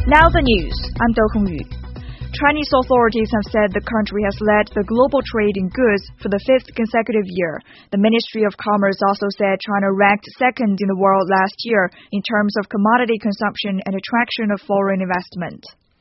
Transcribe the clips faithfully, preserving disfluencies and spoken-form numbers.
Now the news. I'm Do Hongyu. Chinese authorities have said the country has led the global trade in goods for the fifth consecutive year. The Ministry of Commerce also said China ranked second in the world last year in terms of commodity consumption and attraction of foreign investment.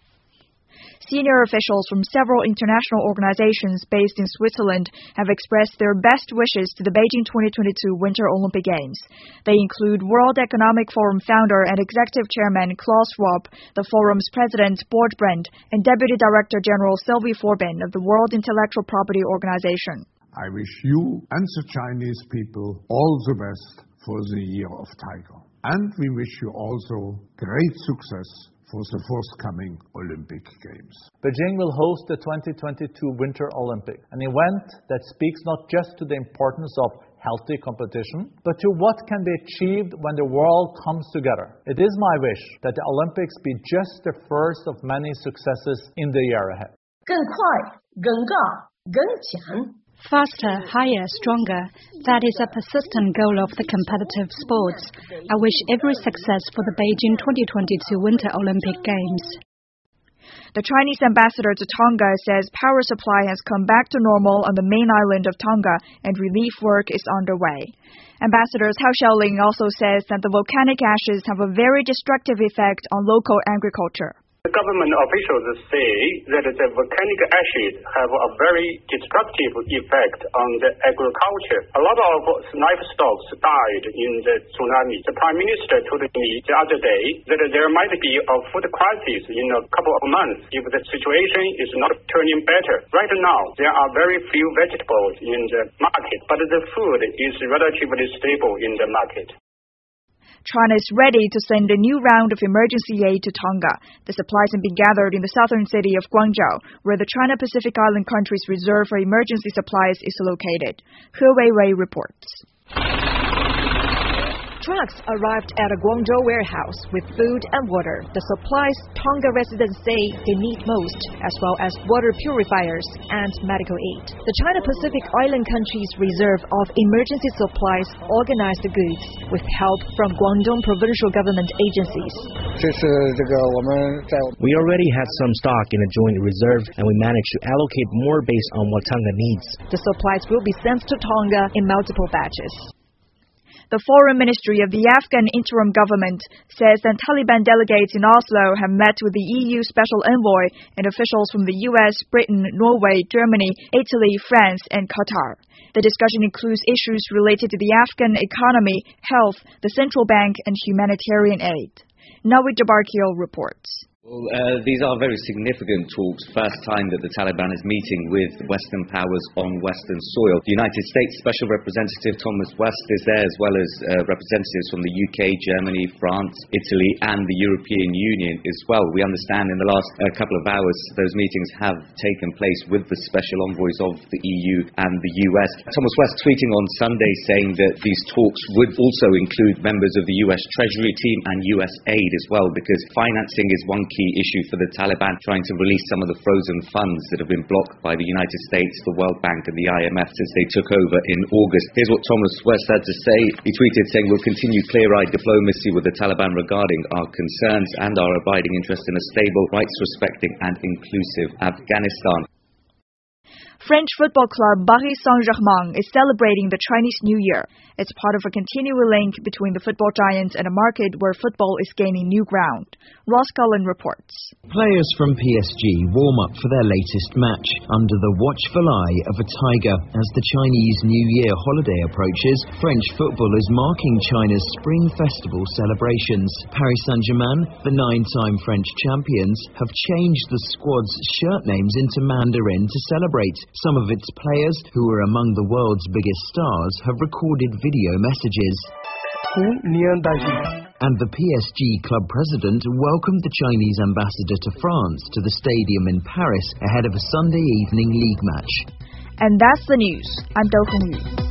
Senior officials from several international organizations based in Switzerland have expressed their best wishes to the Beijing twenty twenty-two Winter Olympic Games. They include World Economic Forum founder and executive chairman Klaus Schwab, the forum's president Board Brand, and Deputy Director General Sylvie Forbin of the World Intellectual Property Organization. I wish you and the Chinese people all the best for the Year of Tiger. And we wish you also great success for the forthcoming Olympic Games. Beijing will host the twenty twenty-two Winter Olympics, an event that speaks not just to the importance of healthy competition, but to what can be achieved when the world comes together. It is my wish that the Olympics be just the first of many successes in the year ahead. 更快,更高,更强. Faster, higher, stronger. That is a persistent goal of the competitive sports. I wish every success for the Beijing twenty twenty-two Winter Olympic Games. The Chinese ambassador to Tonga says power supply has come back to normal on the main island of Tonga and relief work is underway. Ambassador Hao Xiaoling also says that the volcanic ashes have a very destructive effect on local agriculture. The government officials say that the volcanic ashes have a very destructive effect on the agriculture. A lot of livestock died in the tsunami. The Prime Minister told me the other day that there might be a food crisis in a couple of months if the situation is not turning better. Right now, there are very few vegetables in the market, but the food is relatively stable in the market. China is ready to send a new round of emergency aid to Tonga. The supplies have been gathered in the southern city of Guangzhou, where the China Pacific Island country's reserve for emergency supplies is located. He Weiwei reports. Trucks arrived at a Guangzhou warehouse with food and water, the supplies Tonga residents say they need most, as well as water purifiers and medical aid. The China Pacific Island country's reserve of emergency supplies organized the goods with help from Guangdong provincial government agencies. We already had some stock in a joint reserve, and we managed to allocate more based on what Tonga needs. The supplies will be sent to Tonga in multiple batches. The Foreign Ministry of the Afghan interim government says that Taliban delegates in Oslo have met with the E U Special Envoy and officials from the U S, Britain, Norway, Germany, Italy, France, and Qatar. The discussion includes issues related to the Afghan economy, health, the central bank, and humanitarian aid. Nawi Jabarkil reports. Well, uh, these are very significant talks. First time that the Taliban is meeting with Western powers on Western soil. The United States Special Representative Thomas West is there, as well as uh, representatives from the U K, Germany, France, Italy, and the European Union as well. We understand in the last uh, couple of hours those meetings have taken place with the special envoys of the E U and the U S. Thomas West tweeting on Sunday saying that these talks would also include members of the U S Treasury team and U S aid as well, because financing is one key issue for the Taliban, trying to release some of the frozen funds that have been blocked by the United States, the World Bank and the I M F since they took over in August. Here's what Thomas West had to say. He tweeted saying, "We'll continue clear-eyed diplomacy with the Taliban regarding our concerns and our abiding interest in a stable, rights-respecting and inclusive Afghanistan." French football club Paris Saint-Germain is celebrating the Chinese New Year. It's part of a continual link between the football giants and a market where football is gaining new ground. Ross Cullen reports. Players from P S G warm up for their latest match under the watchful eye of a tiger. As the Chinese New Year holiday approaches, French football is marking China's Spring Festival celebrations. Paris Saint-Germain, the nine-time French champions, have changed the squad's shirt names into Mandarin to celebrate. Some of its players, who are among the world's biggest stars, have recorded video messages. And the P S G club president welcomed the Chinese ambassador to France to the stadium in Paris ahead of a Sunday evening league match. And that's the news. I'm Do Hongyu.